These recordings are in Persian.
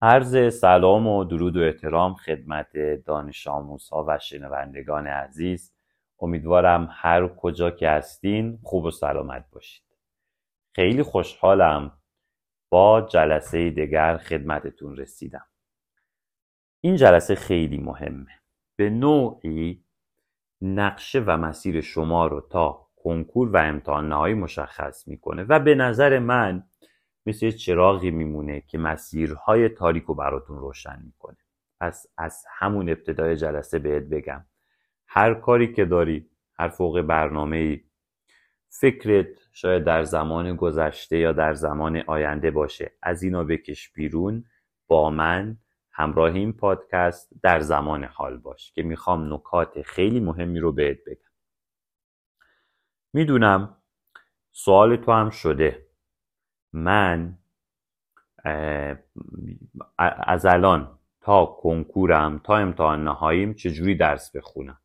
عرض سلام و درود و احترام خدمت دانش آموزها و شنوندگان عزیز. امیدوارم هر کجا که هستین خوب و سلامت باشید. خیلی خوشحالم با جلسه دیگر خدمتتون رسیدم. این جلسه خیلی مهمه. به نوعی نقشه و مسیر شما رو تا کنکور و امتحان نهایی مشخص میکنه و به نظر من مثل چراغی میمونه که مسیرهای تاریک رو براتون روشن میکنه. پس از همون ابتدای جلسه بهت بگم هر کاری که داری، هر فوق برنامه‌ای، فکرت شاید در زمان گذشته یا در زمان آینده باشه، از اینا بکش بیرون، با من همراه این پادکست در زمان حال باش که میخوام نکات خیلی مهمی رو بهت بگم. میدونم سوال تو هم شده من از الان تا کنکورم تا امتحان نهاییم چجوری درس بخونم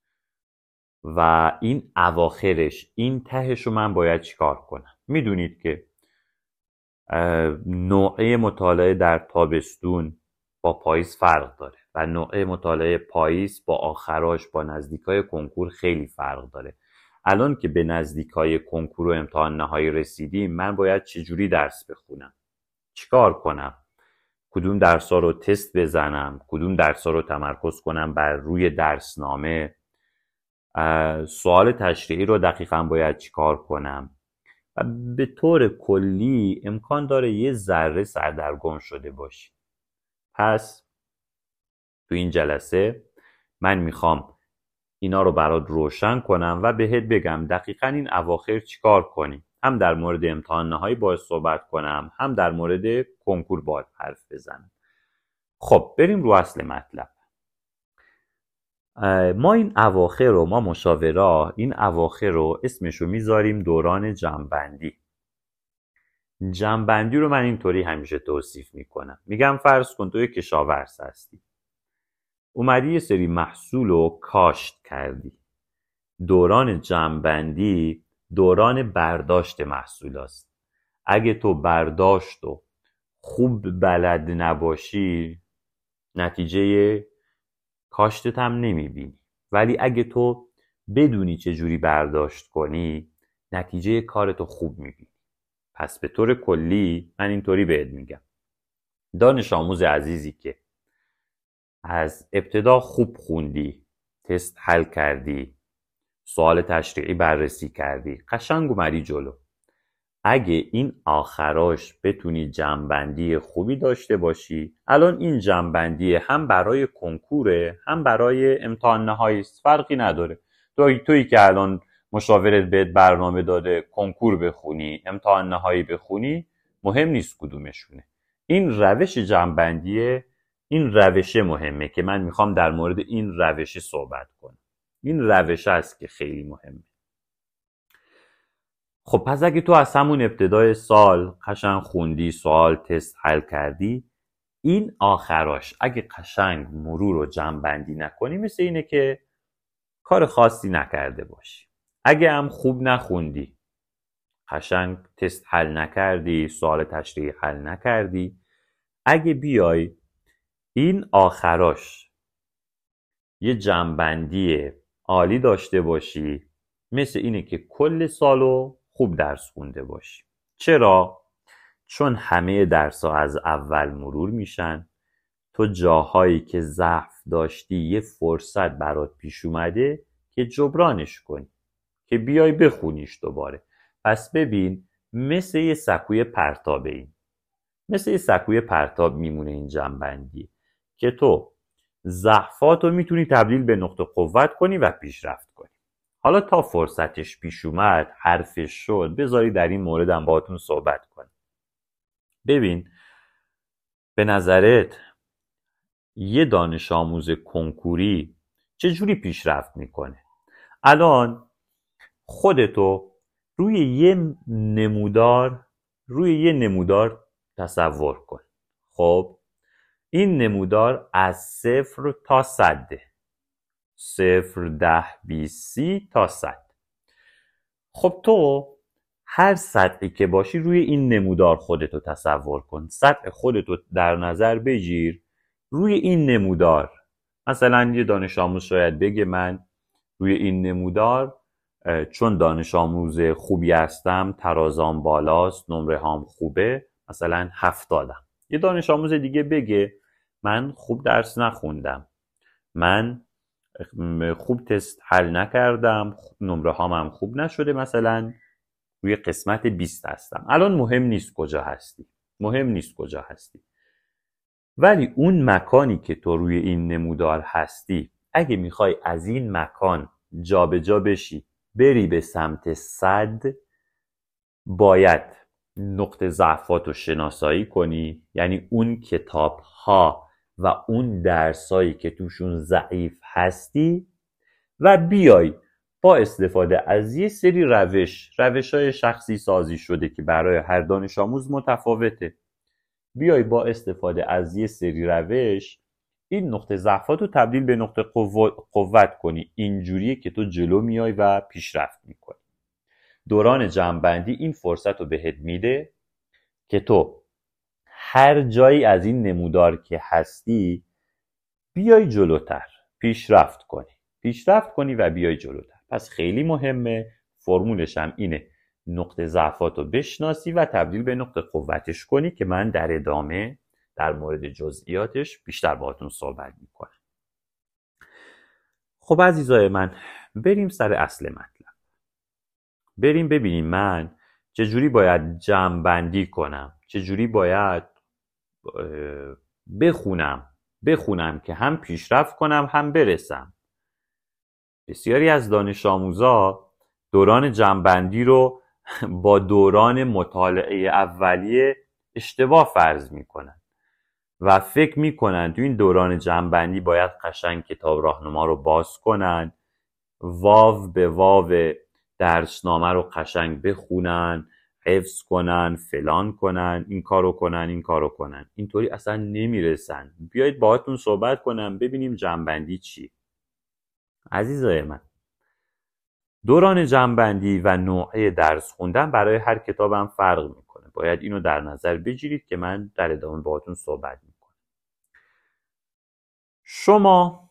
و این اواخرش، این تهش رو من باید چیکار کنم. میدونید که نوع مطالعه در تابستون با پاییز فرق داره و نوع مطالعه پاییز با آخراش، با نزدیکای کنکور خیلی فرق داره. الان که به نزدیکای کنکور و امتحان نهایی رسیدیم، من باید چجوری درس بخونم؟ چیکار کنم؟ کدوم درس‌ها رو تست بزنم؟ کدوم درس‌ها رو تمرکز کنم بر روی درسنامه؟ سوال تشریحی رو دقیقاً باید چیکار کنم؟ و به طور کلی امکان داره یه ذره سردرگم شده باشی. پس تو این جلسه من میخوام اینا رو برات روشن کنم و بهت بگم دقیقاً این اواخر چیکار کنی. هم در مورد امتحان نهایی باید صحبت کنم، هم در مورد کنکور باید حرف بزنم. خب بریم رو اصل مطلب. ما مشاورا این اواخر رو اسمشو میذاریم دوران جمع‌بندی. جمع‌بندی رو من اینطوری همیشه توصیف میکنم. میگم فرض کن تو یک کشاورز هستی، اومدی یه سری محصول رو کاشت کردی. دوران جمع‌بندی دوران برداشت محصول است. اگه تو برداشت و خوب بلد نباشی، نتیجه کاشتت هم نمیبینی. ولی اگه تو بدونی چجوری برداشت کنی، نتیجه کارتو خوب میبینی. پس به طور کلی من اینطوری بهت میگم دانش آموز عزیزی که از ابتدا خوب خوندی، تست حل کردی، سوال تشریحی بررسی کردی، قشنگ اومدی جلو، اگه این آخراش بتونی جمع‌بندی خوبی داشته باشی، الان این جمع‌بندی هم برای کنکوره هم برای امتحان نهایی است، فرقی نداره. تویی که الان مشاورت بهت برنامه داده کنکور بخونی، امتحان نهایی بخونی، مهم نیست کدومشونه. این روش جمع‌بندیه، این روش مهمه که من میخوام در مورد این روش صحبت کنم. این روش است که خیلی مهمه. خب پس اگه تو از همون ابتدای سال قشنگ خوندی، سوال تست حل کردی، این آخراش اگه قشنگ مرور و جمع‌بندی نکنی مثل اینه که کار خاصی نکرده باشی. اگه هم خوب نخوندی، قشنگ تست حل نکردی، سوال تشریحی حل نکردی، اگه بیای این آخراش یه جمع‌بندی عالی داشته باشی، مثل اینه که کل سالو خوب درس خونده باشی. چرا؟ چون همه درس‌ها از اول مرور میشن. تو جاهایی که ضعف داشتی یه فرصت برات پیش اومده که جبرانش کنی، که بیای بخونیش دوباره. پس ببین مثل یه سکوی پرتابه، این مثل یه سکوی پرتاب میمونه این جمع‌بندی که تو ضعفاتو میتونی تبدیل به نقطه قوت کنی و پیشرفت کنی. حالا تا فرصتش پیش اومد، حرفش شد، بذاری در این موردم باهاتون صحبت کنم. ببین به نظرت یه دانش آموز کنکوری چجوری پیشرفت میکنه؟ الان خودتو روی یه نمودار تصور کن. خب این نمودار از 0 تا 100، 0 10 20 30 تا 100. خب تو هر سطحی که باشی روی این نمودار خودتو تصور کن. سطح خودتو در نظر بگیر روی این نمودار. مثلا یه دانش آموز شاید بگه من روی این نمودار چون دانش آموز خوبی هستم، ترازام بالاست، نمره هام خوبه، مثلا 70. یه دانش آموز دیگه بگه من خوب درس نخوندم، من خوب تست حل نکردم، نمره هام خوب نشده، مثلا روی قسمت 20 هستم. الان مهم نیست کجا هستی، ولی اون مکانی که تو روی این نمودار هستی اگه میخوای از این مکان جابجا بشی بری به سمت 100 باید نقطه ضعفات رو شناسایی کنی، یعنی اون کتاب ها و اون درسایی که توشون ضعیف هستی و بیای با استفاده از یه سری روش‌های شخصی سازی شده که برای هر دانش آموز متفاوته، بیای با استفاده از یه سری روش این نقطه ضعفات رو تبدیل به نقطه قوت کنی. اینجوریه که تو جلو میای و پیشرفت میکنی. دوران جمع‌بندی این فرصت رو بهت میده که تو هر جایی از این نمودار که هستی بیای جلوتر، پیشرفت کنی و بیای جلوتر. پس خیلی مهمه، فرمولش هم اینه، نقطه ضعفات رو بشناسی و تبدیل به نقطه قوتش کنی که من در ادامه در مورد جزئیاتش بیشتر باهاتون صحبت میکنم. خب عزیزای من، بریم سر اصل مطلب. بریم ببینیم من چجوری باید جمع‌بندی کنم، چجوری باید بخونم که هم پیشرفت کنم هم برسم. بسیاری از دانش آموزا دوران جمع‌بندی رو با دوران مطالعه اولیه اشتباه فرض میکنن و فکر میکنن تو این دوران جمع‌بندی باید قشنگ کتاب راهنما رو باز کنن، واو به واو درسنامه رو قشنگ بخونن، حفظ کنن، فلان کنن، این کارو کنن. اینطوری اصلا نمیرسن. بیایید باهاتون صحبت کنم ببینیم جمع‌بندی چی. عزیزای من، دوران جمع‌بندی و نوع درس خوندن برای هر کتابم فرق میکنه. باید اینو در نظر بگیرید که من در ادامه باهاتون صحبت میکنم. شما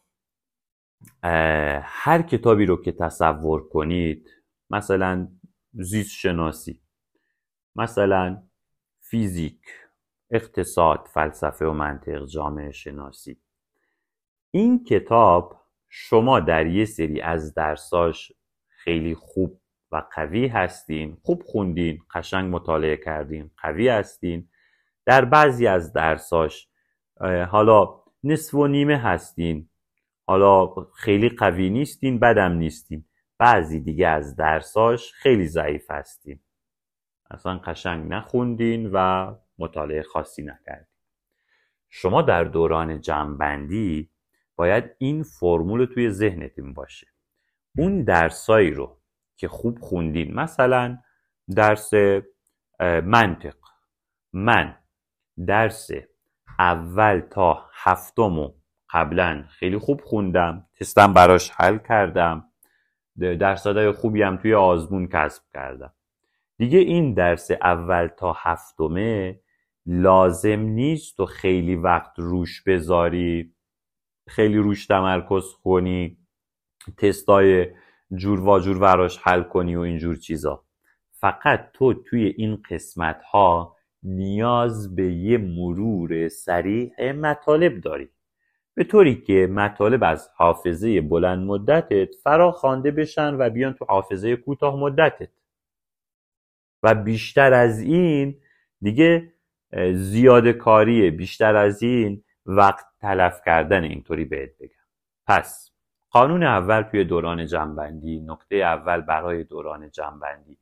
هر کتابی رو که تصور کنید، مثلا زیست شناسی، مثلا فیزیک، اقتصاد، فلسفه و منطق، جامعه شناسی، این کتاب شما در یه سری از درساش خیلی خوب و قوی هستین، خوب خوندین، قشنگ مطالعه کردین، قوی هستین. در بعضی از درساش حالا نصف و نیمه هستین، حالا خیلی قوی نیستین، بدم نیستین. بعضی دیگه از درساش خیلی ضعیف هستین، اصلا قشنگ نخوندین و مطالعه خاصی نکردین. شما در دوران جمع‌بندی باید این فرمول توی ذهنتون باشه. اون درسایی رو که خوب خوندین، مثلا درس منطق، من درس اول تا هفتمو قبلا خیلی خوب خوندم، تستم براش حل کردم، درصدای خوبی هم توی آزمون کسب کردم. دیگه این درس اول تا هفتمه لازم نیست تو خیلی وقت روش بذاری، خیلی روش تمرکز کنی، تستای جور و جور براش حل کنی و اینجور چیزا. فقط تو توی این قسمت ها نیاز به یه مرور سریع مطالب داری، به طوری که مطالب از حافظه بلند مدتت فرا خوانده بشن و بیان تو حافظه کوتاه مدتت. و بیشتر از این دیگه زیاده کاریه، بیشتر از این وقت تلف کردن، اینطوری بهت بگم. پس قانون اول توی دوران جمع‌بندی، نکته اول برای دوران جمع‌بندی،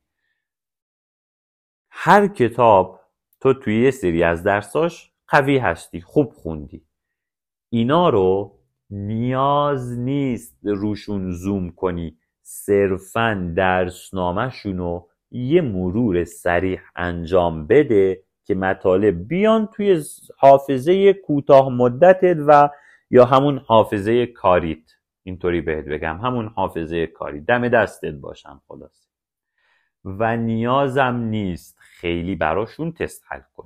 هر کتاب تو توی یه سری از درساش قوی هستی، خوب خوندی، اینا رو نیاز نیست روشون زوم کنی، صرفاً درسنامه‌شونو یه مرور سریع انجام بده که مطالب بیان توی حافظه کوتاه مدتت و یا همون حافظه کاریت، اینطوری بهت بگم، همون حافظه کاری دم دستت باشن. خلاص و نیازم نیست خیلی براشون تست حل کنی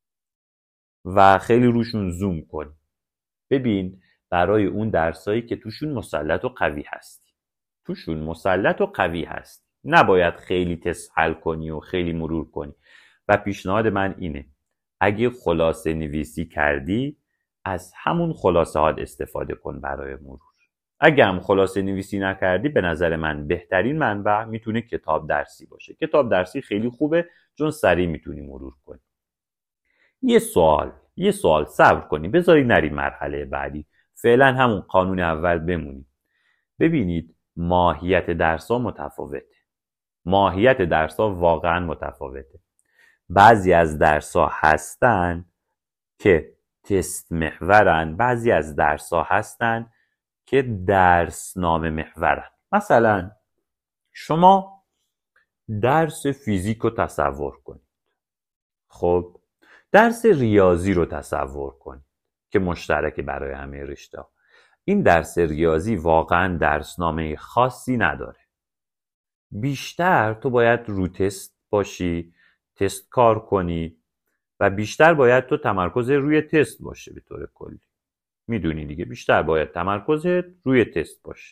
و خیلی روشون زوم کنی. ببین برای اون درسایی که توشون مسلط و قوی هستی نباید خیلی تست حل کنی و خیلی مرور کنی. و پیشنهاد من اینه اگه خلاصه نویسی کردی از همون خلاصه هات استفاده کن برای مرور. اگه هم خلاصه نویسی نکردی به نظر من بهترین منبع میتونه کتاب درسی باشه. کتاب درسی خیلی خوبه چون سریع میتونی مرور کنی. یه سوال صبر کنی بذاری نری مرحله بعدی. فعلا همون قانون اول بمونی. ببینید ماهیت درس‌ها واقعا متفاوته. بعضی از درس‌ها هستن که تست محورن، بعضی از درس‌ها هستن که درسنامه محورن. مثلا شما درس فیزیک رو تصور کنید. خب درس ریاضی رو تصور کنید که مشترک برای همه رشته. این درس ریاضی واقعا درسنامه خاصی نداره. بیشتر تو باید رو تست باشی، تست کار کنی و بیشتر باید تو تمرکز روی تست باشه. به طور کلی میدونی دیگه بیشتر باید تمرکز روی تست باشه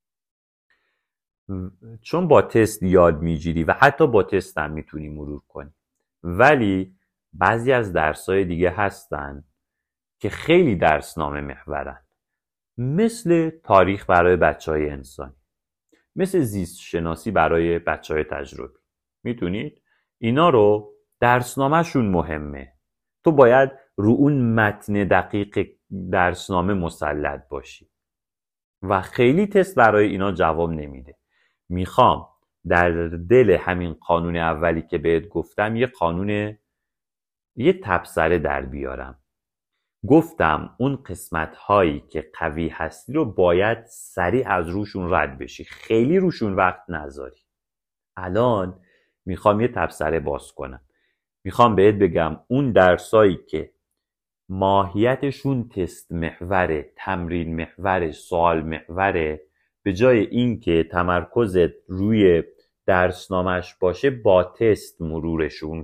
چون با تست یاد میگیری و حتی با تست هم میتونی مرور کنی. ولی بعضی از درسای دیگه هستن که خیلی درسنامه محورن، مثل تاریخ برای بچهای انسانی، مثل زیست شناسی برای بچهای تجربی. میتونید اینا رو درسنامه شون مهمه. تو باید رو اون متن دقیق درسنامه مسلط باشی و خیلی تست برای اینا جواب نمیده. میخوام در دل همین قانون اولی که بهت گفتم یه تبصره در بیارم. گفتم اون قسمت هایی که قوی هستی رو باید سریع از روشون رد بشی، خیلی روشون وقت نذاری. الان میخوام یه تبصره باز کنم. میخوام بهت بگم اون درسایی که ماهیتشون تست محوره، تمرین محوره، سوال محوره، به جای این که تمرکزت روی درسنامش باشه با تست مرورشون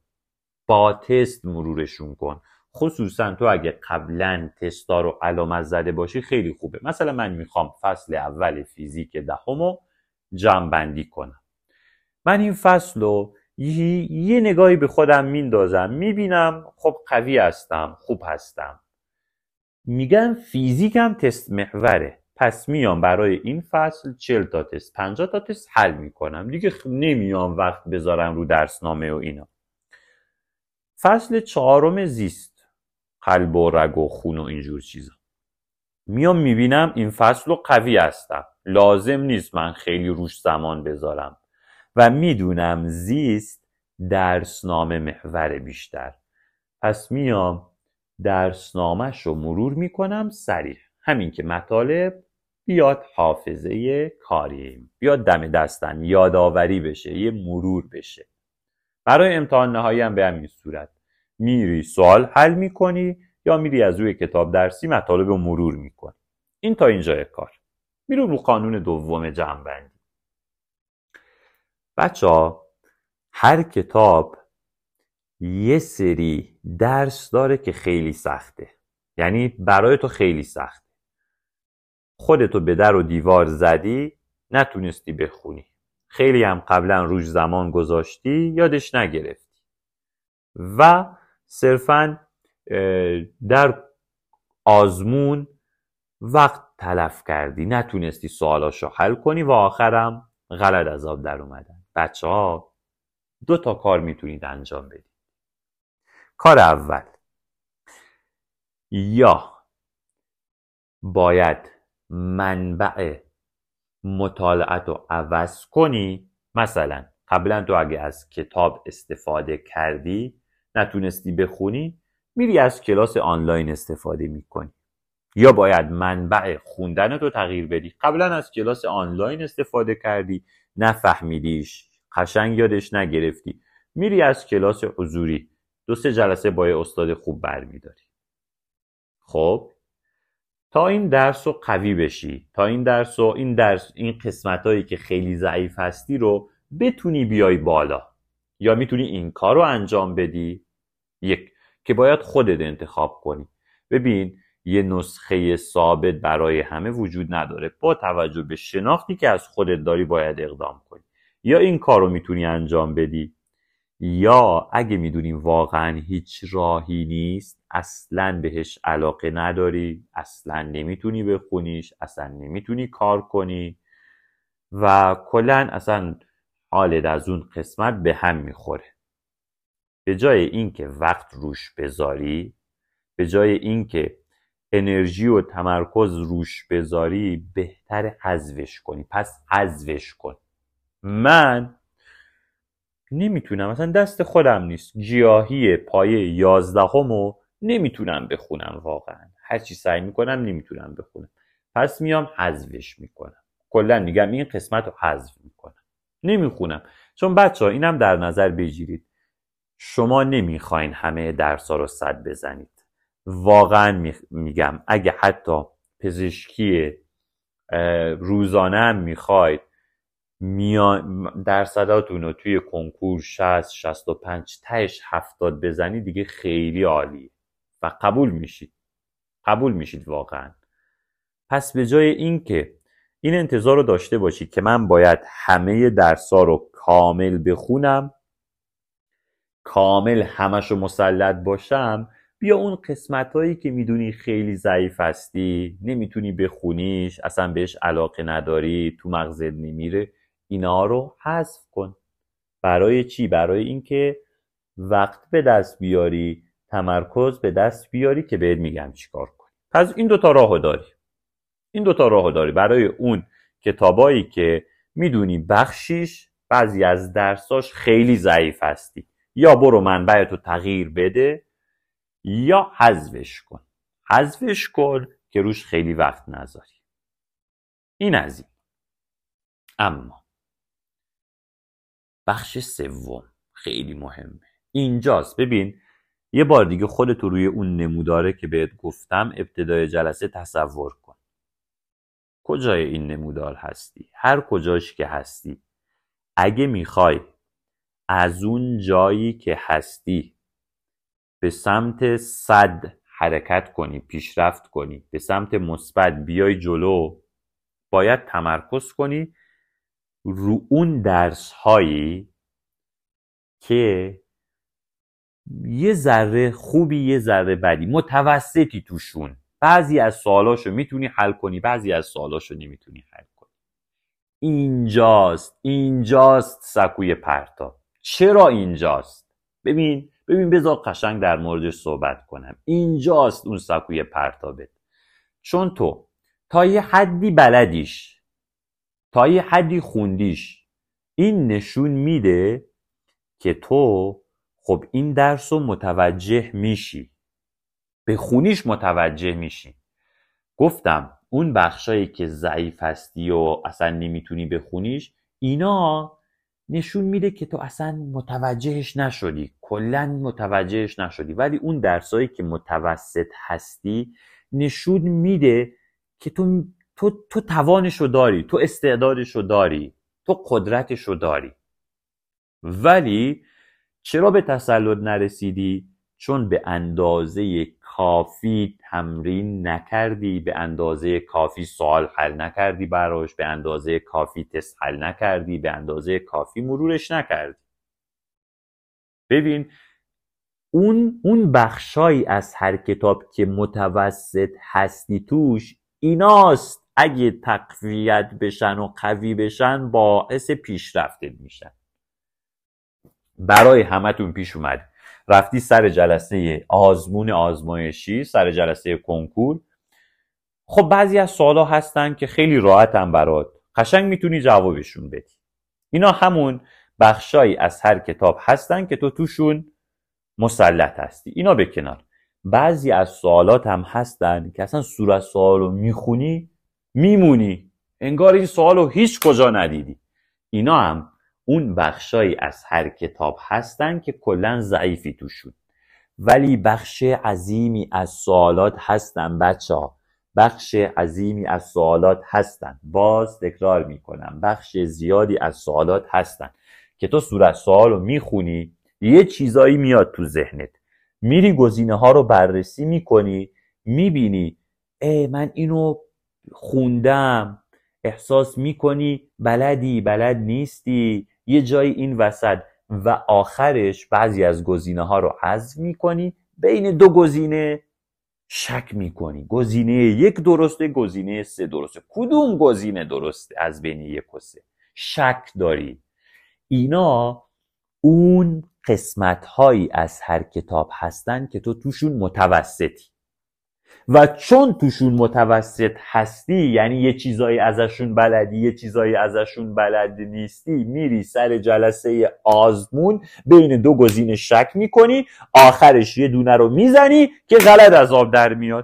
کن. خصوصا تو اگه قبلا تستا رو علامت زده باشی خیلی خوبه. مثلا من میخوام فصل اول فیزیک 10 رو جمع بندی کنم. من این فصل رو یه نگاهی به خودم میندازم، میبینم خب قوی هستم، خوب هستم. میگم فیزیکم تست محوره، پس میام برای این فصل 40 تا تست 50 تا تست حل میکنم دیگه. نمیام وقت بذارم رو درسنامه و اینا. فصل 4 زیست، قلب و رگ و خون و اینجور چیزا، میام میبینم این فصل رو قوی هستم، لازم نیست من خیلی روش زمان بذارم و میدونم زیست درسنامه محور بیشتر، پس میام درسنامه‌ش رو مرور میکنم سریع. همین که مطالب بیاد حافظه کاریم، بیاد دم دستن، یادآوری بشه، یه مرور بشه. برای امتحان نهایی هم به همین صورت میری سوال حل میکنی یا میری از روی کتاب درسی مطالب رو مرور میکنی. این تا اینجای کار. میرو رو قانون دوم جمع‌بندی. بچه‌ها هر کتاب یه سری درس داره که خیلی سخته، یعنی برای تو خیلی سخته. خودتو به در و دیوار زدی نتونستی بخونی، خیلی هم قبلا روش زمان گذاشتی یادش نگرفتی و صرفاً در آزمون وقت تلف کردی، نتونستی سوالاشو حل کنی و آخرم غلط از آب در اومدن. بچه‌ها 2 تا کار میتونید انجام بدید. کار اول، یا باید منبع مطالعت رو عوض کنی. مثلا قبلا تو اگه از کتاب استفاده کردی نتونستی بخونی، میری از کلاس آنلاین استفاده میکنی. یا باید منبع خوندن تو تغییر بدی. قبلا از کلاس آنلاین استفاده کردی نفهمیدیش، قشنگ یادش نگرفتی، میری از کلاس حضوری 2-3 جلسه با یه استاد خوب برمیداری. خب تا این درس رو قوی بشی، تا این قسمت هایی که خیلی ضعیف هستی رو بتونی بیای بالا. یا میتونی این کار رو انجام بدی، یک که باید خودت انتخاب کنی. ببین یه نسخه ثابت برای همه وجود نداره. با توجه به شناختی که از خودت داری باید اقدام کنی. یا این کار رو میتونی انجام بدی، یا اگه میدونی واقعا هیچ راهی نیست، اصلا بهش علاقه نداری، اصلا نمیتونی بخونیش، اصلا نمیتونی کار کنی و کلا اصلا حالت از اون قسمت به هم میخوره، به جای اینکه وقت روش بذاری، به جای اینکه انرژی و تمرکز روش بذاری، بهتر حذفش کنی. پس حذفش کن. من نمیتونم، مثلا دست خودم نیست، گیاهی پایه 11 نمیتونم بخونم، واقعا هرچی سعی میکنم نمیتونم بخونم. پس میام حذفش میکنم، کلا میگم این قسمت رو حذف میکنم، نمیخونم. چون بچه ها اینم در نظر بگیرید، شما نمیخواین همه درس ها رو 100 بزنید. واقعا میگم اگه حتی پزشکی روزانه هم میخواید، درصداتون رو توی کنکور 60 65 تهش 70 بزنید دیگه خیلی عالی و قبول میشید واقعا. پس به جای اینکه این انتظار رو داشته باشید که من باید همه درس‌ها رو کامل بخونم، کامل همشو مسلط باشم، بیا اون قسمتایی که میدونی خیلی ضعیف هستی، نمیتونی بخونیش، اصلا بهش علاقه نداری، تو مغزت نمیره، اینا رو حذف کن. برای چی؟ برای اینکه وقت به دست بیاری، تمرکز به دست بیاری که بهت میگم چیکار کنی. پس این دوتا راهو داری. برای اون کتابایی که میدونی بخشیش بعضی از درساش خیلی ضعیف هستی، یا برو منبعتو تغییر بده یا حذفش کن که روش خیلی وقت نذاری. این از این. اما بخش سوم خیلی مهمه، اینجاست. ببین یه بار دیگه خودتو روی اون نموداره که بهت گفتم ابتدای جلسه تصور کن. کجای این نمودار هستی؟ هر کجاش که هستی، اگه میخوای از اون جایی که هستی به سمت 100 حرکت کنی، پیشرفت کنی، به سمت مثبت بیای جلو، باید تمرکز کنی رو اون درس هایی که یه ذره خوبی یه ذره بدی، متوسطی توشون. بعضی از سوالاشو میتونی حل کنی، بعضی از سوالاشو نمیتونی حل کنی. اینجاست سکوی پرتاب. چرا اینجاست؟ ببین بذار قشنگ در موردش صحبت کنم. اینجاست اون سکوی پرتابت. چون تو تا یه حدی بلدیش، تا یه حدی خوندیش، این نشون میده که تو خب این درس رو متوجه میشی، به خونیش متوجه میشی. گفتم اون بخشایی که ضعیف هستی و اصلا نمیتونی بخونیش، اینا نشون میده که تو اصلا متوجهش نشدی، کلا متوجهش نشدی. ولی اون درسایی که متوسط هستی نشون میده که تو توانشو داری، تو استعدادشو داری، تو قدرتشو داری. ولی چرا به تسلط نرسیدی؟ چون به اندازه کافی تمرین نکردی، به اندازه کافی سوال حل نکردی براش، به اندازه کافی تست حل نکردی، به اندازه کافی مرورش نکردی. ببین اون بخشایی از هر کتاب که متوسط هستی توش، ایناست اگه تقویت بشن و قوی بشن باعث پیشرفتت میشن. برای همتون پیش اومد رفتی سر جلسه آزمایشی، سر جلسه کنکور، خب بعضی از سوالا هستن که خیلی راحتن برات، قشنگ میتونی جوابشون بدی. اینا همون بخشایی از هر کتاب هستن که تو توشون مسلط هستی. اینا به کنار. بعضی از سوالات هم هستن که اصلا صورت سوالو میخونی میمونی، انگار این سوالو هیچ کجا ندیدی. اینا هم اون بخشایی از هر کتاب هستن که کلا ضعیفی توشون. ولی بخش عظیمی از سوالات هستن بچه‌ها، بخش عظیمی از سوالات هستن. باز تکرار میکنم، بخش زیادی از سوالات هستن. که تو صورت سوال رو میخونی، یه چیزایی میاد تو ذهنت، میری گزینه ها رو بررسی میکنی، میبینی من اینو خوندم، احساس میکنی بلدی بلد نیستی، یه جایی این وسط، و آخرش بعضی از گزینه ها رو حذف میکنی، بین دو گزینه شک میکنی، گزینه 1 درسته، گزینه 3 درسته، کدوم گزینه درسته از بین 1 و 3 شک داری. اینا اون قسمت هایی از هر کتاب هستن که تو توشون متوسطی، و چون توشون متوسط هستی، یعنی یه چیزایی ازشون بلدی یه چیزایی ازشون بلد نیستی، میری سر جلسه آزمون بین دو گزینه شک میکنی، آخرش یه دونه رو میزنی که غلط از آب در میاد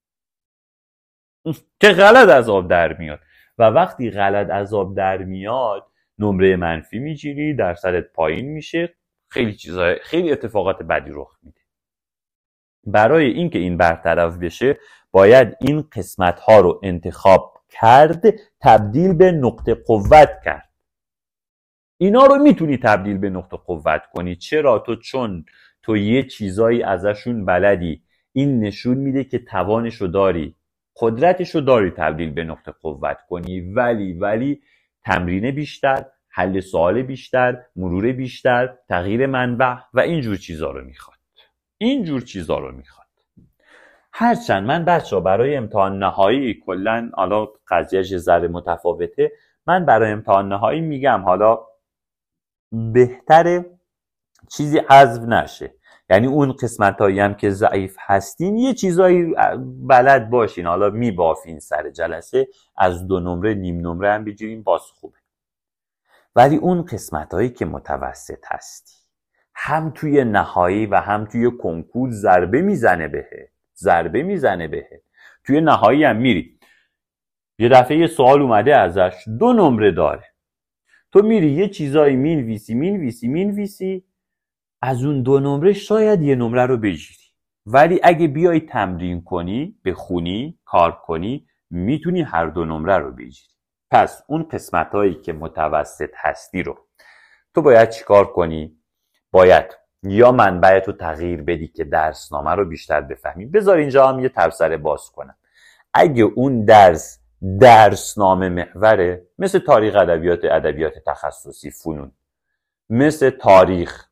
و وقتی غلط از آب در میاد نمره منفی میگیری، درصدت پایین میشه، خیلی اتفاقات بدی رخ میده. برای اینکه این برطرف بشه باید این قسمت ها رو انتخاب کرد، تبدیل به نقطه قوت کرد. اینا رو میتونی تبدیل به نقطه قوت کنی. چرا؟ چون تو یه چیزایی ازشون بلدی، این نشون میده که توانشو داری، قدرتشو داری تبدیل به نقطه قوت کنی، ولی تمرین بیشتر، حل سوال بیشتر، مرور بیشتر، تغییر منبع و اینجور چیزا رو میخواد. هرچند من بچه برای امتحان نهایی کلن، حالا قضیهش یه ذره متفاوته، من برای امتحان نهایی میگم حالا بهتره چیزی حذف نشه، یعنی اون قسمت هایی هم که ضعیف هستین یه چیزایی بلد باشین، حالا میبافین سر جلسه، از 2 نمره نیم نمره هم بگیرین باز خوبه. ولی اون قسمت هایی که متوسط هستی، هم توی نهایی و هم توی کنکور ضربه میزنه بهت. توی نهایی هم میری یه دفعه یه سوال اومده ازش 2 نمره داره، تو میری یه چیزایی مینویسی، از اون 2 نمره شاید 1 نمره رو بگیری، ولی اگه بیای تمرین کنی، بخونی، کار کنی، میتونی هر 2 نمره رو بگیری. پس اون قسمت هایی که متوسط هستی رو تو باید چیکار کنی؟ باید یا منبعت رو تغییر بدی که درسنامه رو بیشتر بفهمی. بذار اینجا هم یه تبصره باز کنم. اگه اون درسنامه محوره، مثل تاریخ ادبیات تخصصی فنون، مثل تاریخ،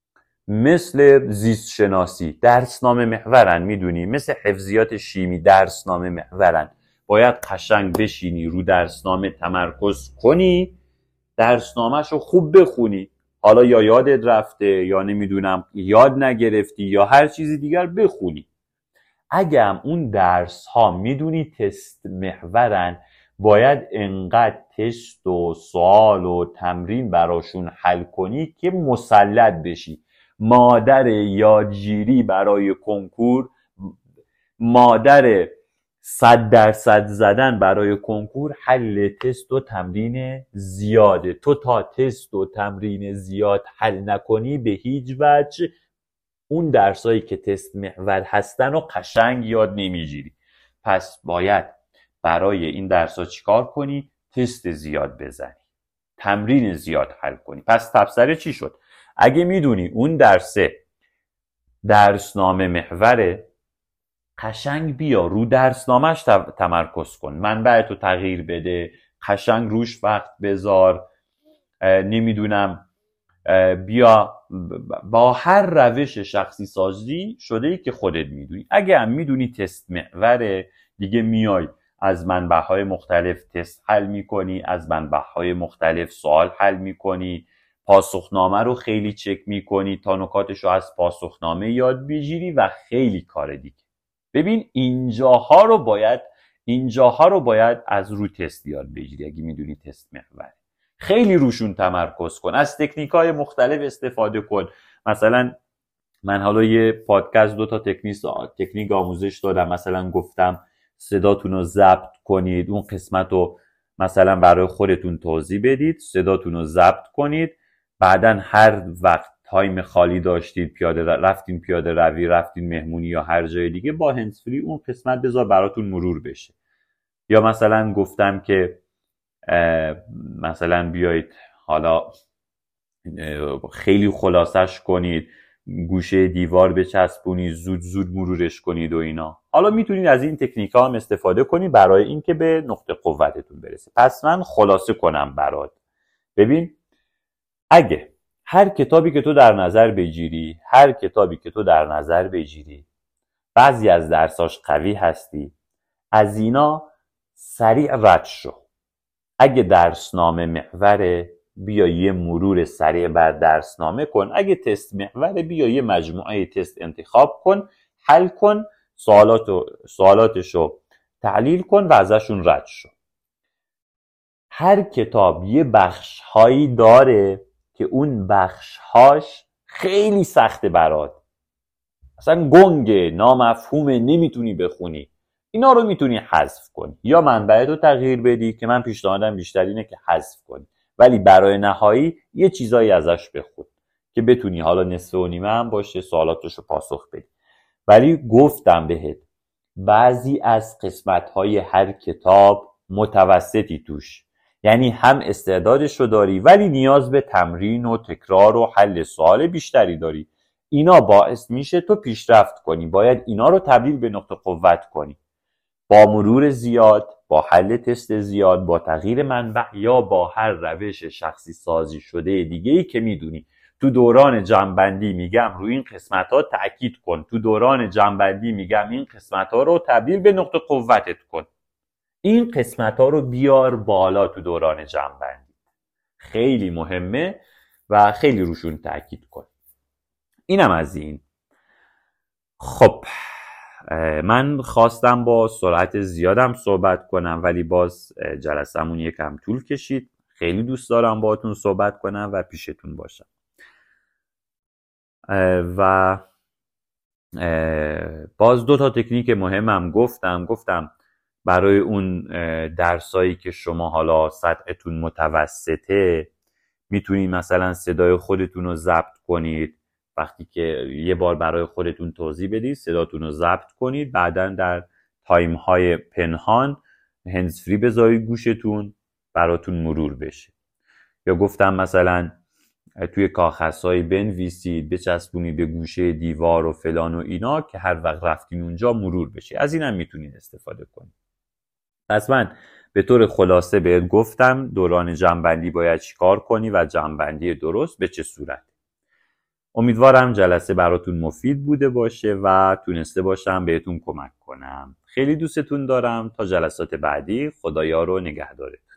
مثل زیست شناسی، درسنامه محورن، میدونی، مثل حفظیات شیمی درسنامه محورن، باید قشنگ بشینی رو درسنامه تمرکز کنی، درسنامه‌ش رو خوب بخونی، حالا یا یادت رفته یا نمیدونم یاد نگرفتی یا هر چیزی دیگر بخونی. اگه هم اون درس ها میدونی تست محورن، باید انقدر تست و سوال و تمرین براشون حل کنی که مسلط بشی. مادر یادگیری برای کنکور، مادر 100% زدن برای کنکور حل تست و تمرین زیاده. تو تا تست و تمرین زیاد حل نکنی به هیچ وجه اون درسایی که تست محور هستن رو قشنگ یاد نمیگیری. پس باید برای این درسا چیکار کنی؟ تست زیاد بزنی، تمرین زیاد حل کنی. پس تبصره چی شد؟ اگه میدونی اون درسنامه محوره، قشنگ بیا رو درسنامهش تمرکز کن، منبعتو تغییر بده، قشنگ روش وقت بذار، نمیدونم بیا با هر روش شخصی سازی شده ای که خودت میدونی. اگه هم میدونی تست محوره، دیگه میای از منبعهای مختلف تست حل میکنی، از منبعهای مختلف سوال حل میکنی، پاسخنامه رو خیلی چک میکنی تا نکاتش رو از پاسخنامه یاد بگیری و خیلی کار دیگه. ببین اینجاها رو باید از رو تست یاد بگیری. اگه میدونی تست محوره، خیلی روشون تمرکز کن، از تکنیک‌های مختلف استفاده کن. مثلا من حالا یه پادکست 2 تا تکنیک آموزش دادم، مثلا گفتم صداتون رو ضبط کنید، اون قسمت رو مثلا برای خودتون توضیح بدید، صداتون رو ضبط کنید، بعدن هر وقت تایم خالی داشتید، رفتین پیاده روی، رفتین مهمونی یا هر جای دیگه، با هندزفری اون قسمت بذار براتون مرور بشه. یا مثلا گفتم که مثلا بیایید حالا خیلی خلاصش کنید، گوشه دیوار بچسبونید، زود زود مرورش کنید و اینا. حالا میتونید از این تکنیک ها هم استفاده کنید برای اینکه به نقطه قوتتون برسید. پس من خلاصه کنم برات. ببین، اگه هر کتابی که تو در نظر بگیری بعضی از درساش قوی هستی، از اینا سریع رد شو. اگه درسنامه محوره، بیا یه مرور سریع بر درسنامه کن. اگه تست محوره، بیا یه مجموعه تست انتخاب کن، حل کن، سوالاتشو تحلیل کن و ازشون رد شو. هر کتاب یه بخش هایی داره که اون بخش هاش خیلی سخته برات، اصلا گنگه، نامفهومه، نمیتونی بخونی. اینا رو میتونی حذف کنی یا منبعتو تغییر بدی، که من پیشنهادم بیشتر اینه که حذف کنی، ولی برای نهایی یه چیزایی ازش بخون که بتونی حالا نصفه و نیمه هم باشه سوالاتشو پاسخ بدی. ولی گفتم بهت بعضی از قسمت‌های هر کتاب متوسطی توش، یعنی هم استعدادش رو داری ولی نیاز به تمرین و تکرار و حل سوال بیشتری داری. اینا باعث میشه تو پیشرفت کنی. باید اینا رو تبدیل به نقطه قوت کنی با مرور زیاد، با حل تست زیاد، با تغییر منبع یا با هر روش شخصی سازی شده دیگه‌ای که میدونی. تو دوران جمع‌بندی میگم روی این قسمت‌ها تأکید کن. تو دوران جمع‌بندی میگم این قسمت‌ها رو تبدیل به نقطه قوتت کن. این قسمت‌ها رو بیار بالا تو دوران جمع‌بندی. خیلی مهمه و خیلی روشون تأکید کن. اینم از این. خب من خواستم با سرعت زیادم صحبت کنم ولی باز جلسمون یکم طول کشید. خیلی دوست دارم باهاتون صحبت کنم و پیشتون باشم. و باز 2 تا تکنیک مهمم گفتم برای اون درسایی که شما حالا سطحتون متوسطه، میتونید مثلا صدای خودتون رو ضبط کنید. وقتی که یه بار برای خودتون توضیح بدید صداتون رو ضبط کنید، بعداً در تایم های پنهان هندز فری بذارید گوشتون براتون مرور بشه. یا گفتم مثلا توی کاغذهای بنویسید، بچسبونید به گوشه دیوار و فلان و اینا که هر وقت رفتین اونجا مرور بشه. از اینم میتونید استفاده کنید. پس من به طور خلاصه بهت گفتم دوران جمع‌بندی باید چیکار کنی و جمع‌بندی درست به چه صورت. امیدوارم جلسه براتون مفید بوده باشه و تونسته باشم بهتون کمک کنم. خیلی دوستتون دارم. تا جلسات بعدی، خدایا رو نگهدارتون.